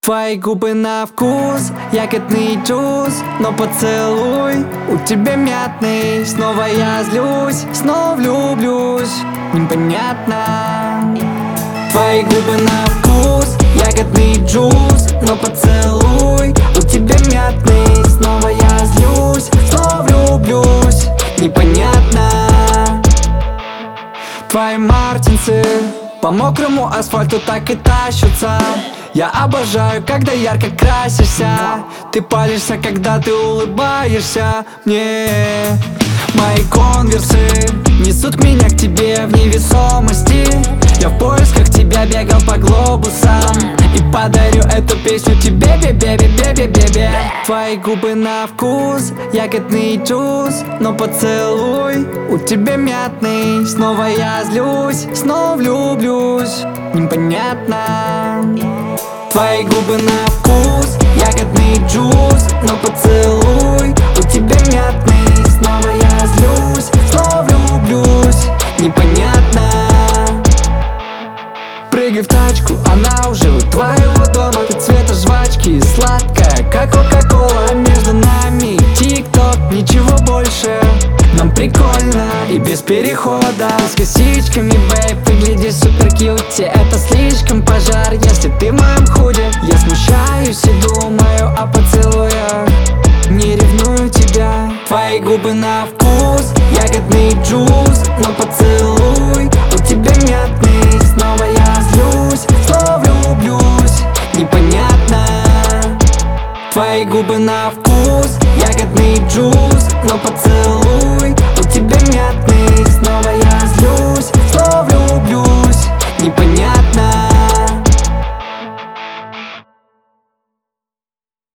Твои губы на вкус, ягодный джуз, но поцелуй у тебя мятный. Снова я злюсь, снова влюблюсь, непонятно. Твои губы на вкус, ягодный джуз, но поцелуй у тебя мятный. Снова я злюсь, снова влюблюсь, непонятно. Твои мартинсы по мокрому асфальту так и тащатся. Я обожаю, когда ярко красишься. Ты палишься, когда ты улыбаешься мне. Мои конверсы несут меня к тебе в невесомости. Я в поисках тебя бегал по глобусам и подарю эту песню тебе, бебе. Твои губы на вкус, ягодный джуз, но поцелуй у тебя мятный. Снова я злюсь, снова влюблюсь, непонятно. Твои губы на вкус, ягодный джуз, но поцелуй у тебя мятный. Снова я злюсь, снова влюблюсь, непонятно. Прыгай в тачку, она уже у твоего дома. Ты цвета жвачки, сладкая, как кока-кола. Между нами тик-ток, ничего больше. Нам прикольно и без перехода. С косичками, бэйб, выглядишь супер кьюти. Это слишком пожар, если ты в моем худе. Я смущаюсь и думаю о поцелуях, не ревную тебя. Твои губы на вкус, ягодный джуз, но поцелуй у тебя мятный. Снова я злюсь, снова влюблюсь, непонятно. Твои губы на вкус, ягодный джуз, но поцелуй у тебя мятный. Снова я